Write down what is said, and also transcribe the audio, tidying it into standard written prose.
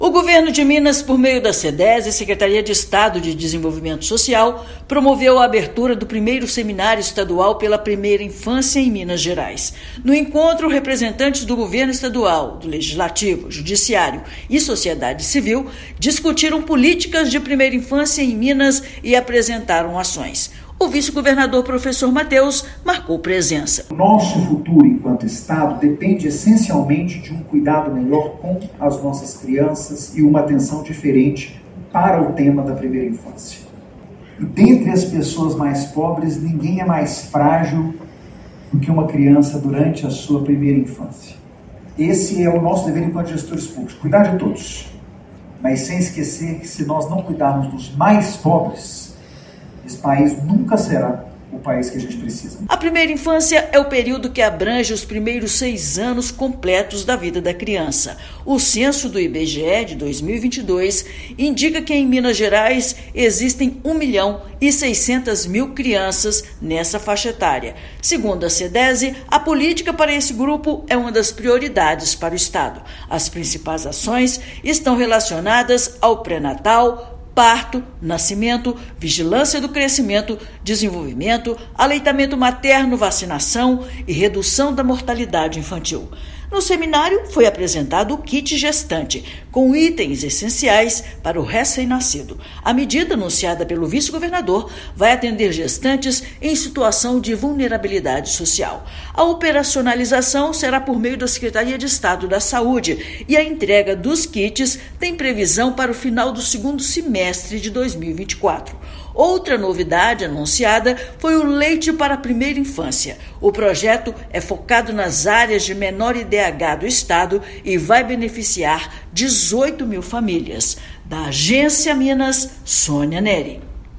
O governo de Minas, por meio da SEDESE, Secretaria de Estado de Desenvolvimento Social, promoveu a abertura do primeiro seminário estadual pela primeira infância em Minas Gerais. No encontro, representantes do governo estadual, do Legislativo, Judiciário e sociedade civil discutiram políticas de primeira infância em Minas e apresentaram ações. O vice-governador professor Matheus marcou presença. O nosso futuro enquanto Estado depende essencialmente de um cuidado melhor com as nossas crianças e uma atenção diferente para o tema da primeira infância. E dentre as pessoas mais pobres, ninguém é mais frágil do que uma criança durante a sua primeira infância. Esse é o nosso dever enquanto gestores públicos, cuidar de todos, mas sem esquecer que se nós não cuidarmos dos mais pobres, esse país nunca será o país que a gente precisa. A primeira infância é o período que abrange os primeiros 6 anos completos da vida da criança. O censo do IBGE de 2022 indica que em Minas Gerais existem 1.600.000 crianças nessa faixa etária. Segundo a SEDESE, a política para esse grupo é uma das prioridades para o Estado. As principais ações estão relacionadas ao pré-natal, parto, nascimento, vigilância do crescimento, desenvolvimento, aleitamento materno, vacinação e redução da mortalidade infantil. No seminário foi apresentado o kit gestante, com itens essenciais para o recém-nascido. A medida anunciada pelo vice-governador vai atender gestantes em situação de vulnerabilidade social. A operacionalização será por meio da Secretaria de Estado da Saúde e a entrega dos kits tem previsão para o final do segundo semestre de 2024. Outra novidade anunciada foi o leite para a primeira infância. O projeto é focado nas áreas de menor IDH do Estado e vai beneficiar 18.000 famílias. Da Agência Minas, Sônia Neri.